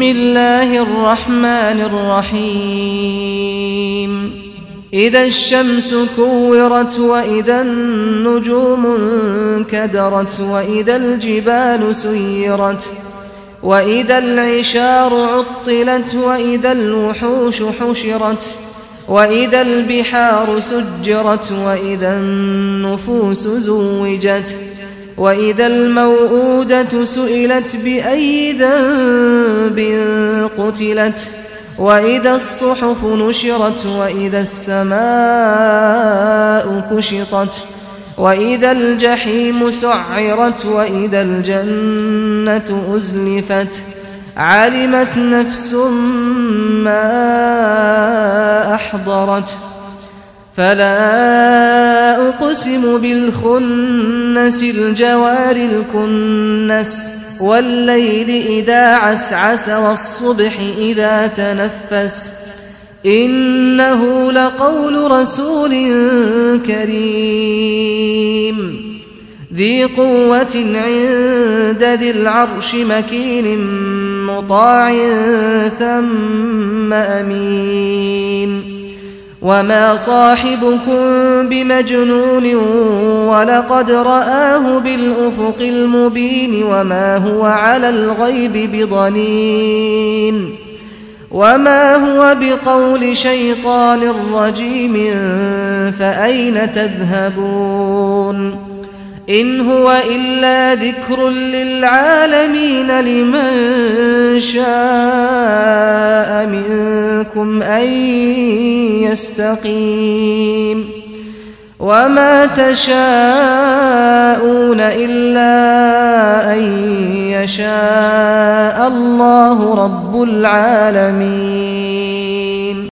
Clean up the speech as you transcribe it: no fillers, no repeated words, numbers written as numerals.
الله الرحمن الرحيم إذا الشمس كورت وإذا النجوم انكدرت وإذا الجبال سيرت وإذا العشار عطلت وإذا الوحوش حشرت وإذا البحار سجرت وإذا النفوس زوجت وإذا الموءودة سئلت بأي ذنب قتلت وإذا الصحف نشرت وإذا السماء كشطت وإذا الجحيم سعرت وإذا الجنة أزلفت علمت نفس ما أحضرت فلا أقسم بالخنس الجوار الكنس والليل إذا عسعس والصبح إذا تنفس إنه لقول رسول كريم ذي قوة عند ذي العرش مكين مطاع ثم أمين وما صاحبكم بمجنون ولقد رآه بالأفق المبين وما هو على الغيب بضنين وما هو بقول شيطان رجيم فأين تذهبون إن هو إلا ذكر للعالمين لمن شاء منكم أن يستقيم وما تشاءون إلا أن يشاء الله رب العالمين.